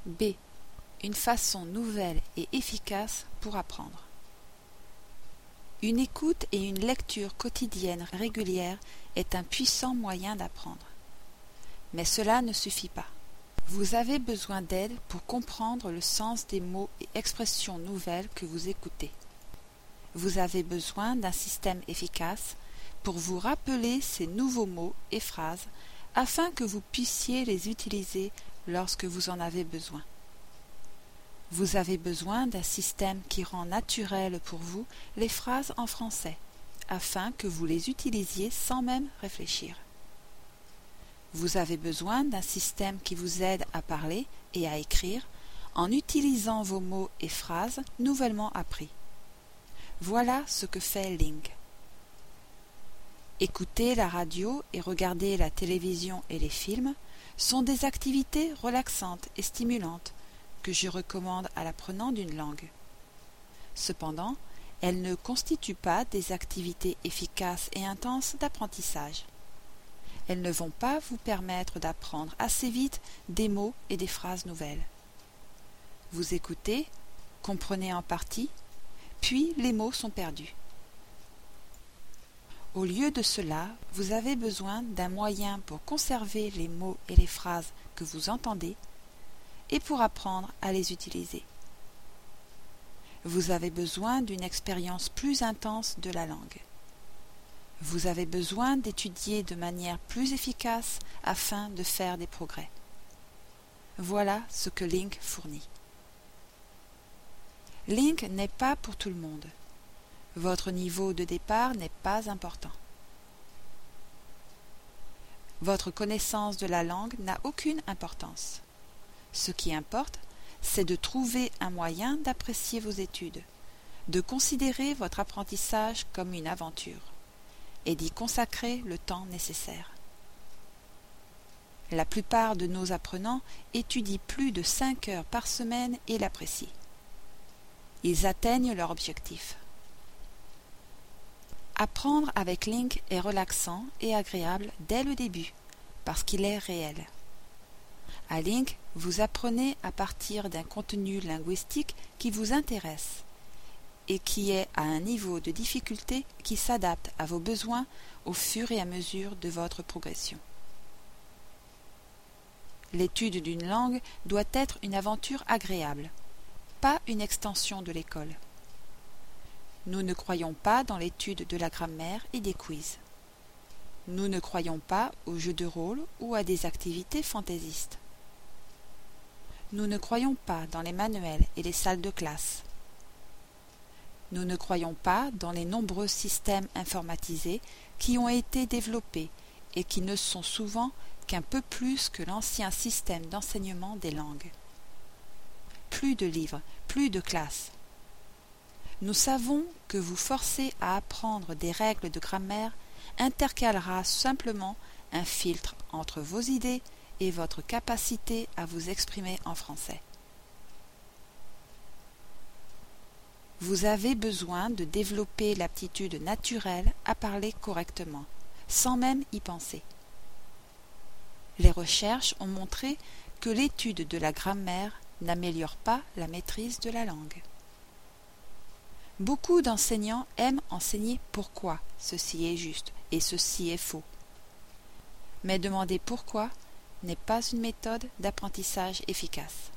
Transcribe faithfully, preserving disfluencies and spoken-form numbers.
B. Une façon nouvelle et efficace pour apprendre. Une écoute et une lecture quotidienne régulière est un puissant moyen d'apprendre. Mais cela ne suffit pas. Vous avez besoin d'aide pour comprendre le sens des mots et expressions nouvelles que vous écoutez. Vous avez besoin d'un système efficace pour vous rappeler ces nouveaux mots et phrases afin que vous puissiez les utiliser lorsque vous en avez besoin. Vous avez besoin d'un système qui rend naturel pour vous les phrases en français, afin que vous les utilisiez sans même réfléchir. Vous avez besoin d'un système qui vous aide à parler et à écrire en utilisant vos mots et phrases nouvellement appris. Voilà ce que fait Link. Écouter la radio et regarder la télévision et les films sont des activités relaxantes et stimulantes que je recommande à l'apprenant d'une langue. Cependant, elles ne constituent pas des activités efficaces et intenses d'apprentissage. Elles ne vont pas vous permettre d'apprendre assez vite des mots et des phrases nouvelles. Vous écoutez, comprenez en partie, puis les mots sont perdus. Au lieu de cela, vous avez besoin d'un moyen pour conserver les mots et les phrases que vous entendez et pour apprendre à les utiliser. Vous avez besoin d'une expérience plus intense de la langue. Vous avez besoin d'étudier de manière plus efficace afin de faire des progrès. Voilà ce que Link fournit. Link n'est pas pour tout le monde. Votre niveau de départ n'est pas important. Votre connaissance de la langue n'a aucune importance. Ce qui importe, c'est de trouver un moyen d'apprécier vos études, de considérer votre apprentissage comme une aventure, et d'y consacrer le temps nécessaire. La plupart de nos apprenants étudient plus de cinq heures par semaine et l'apprécient. Ils atteignent leur objectif. Apprendre avec Link est relaxant et agréable dès le début, parce qu'il est réel. À Link, vous apprenez à partir d'un contenu linguistique qui vous intéresse et qui est à un niveau de difficulté qui s'adapte à vos besoins au fur et à mesure de votre progression. L'étude d'une langue doit être une aventure agréable, pas une extension de l'école. Nous ne croyons pas dans l'étude de la grammaire et des quiz. Nous ne croyons pas aux jeux de rôle ou à des activités fantaisistes. Nous ne croyons pas dans les manuels et les salles de classe. Nous ne croyons pas dans les nombreux systèmes informatisés qui ont été développés et qui ne sont souvent qu'un peu plus que l'ancien système d'enseignement des langues. Plus de livres, plus de classes. Nous savons que vous forcer à apprendre des règles de grammaire intercalera simplement un filtre entre vos idées et votre capacité à vous exprimer en français. Vous avez besoin de développer l'aptitude naturelle à parler correctement, sans même y penser. Les recherches ont montré que l'étude de la grammaire n'améliore pas la maîtrise de la langue. Beaucoup d'enseignants aiment enseigner pourquoi ceci est juste et ceci est faux. Mais demander pourquoi n'est pas une méthode d'apprentissage efficace.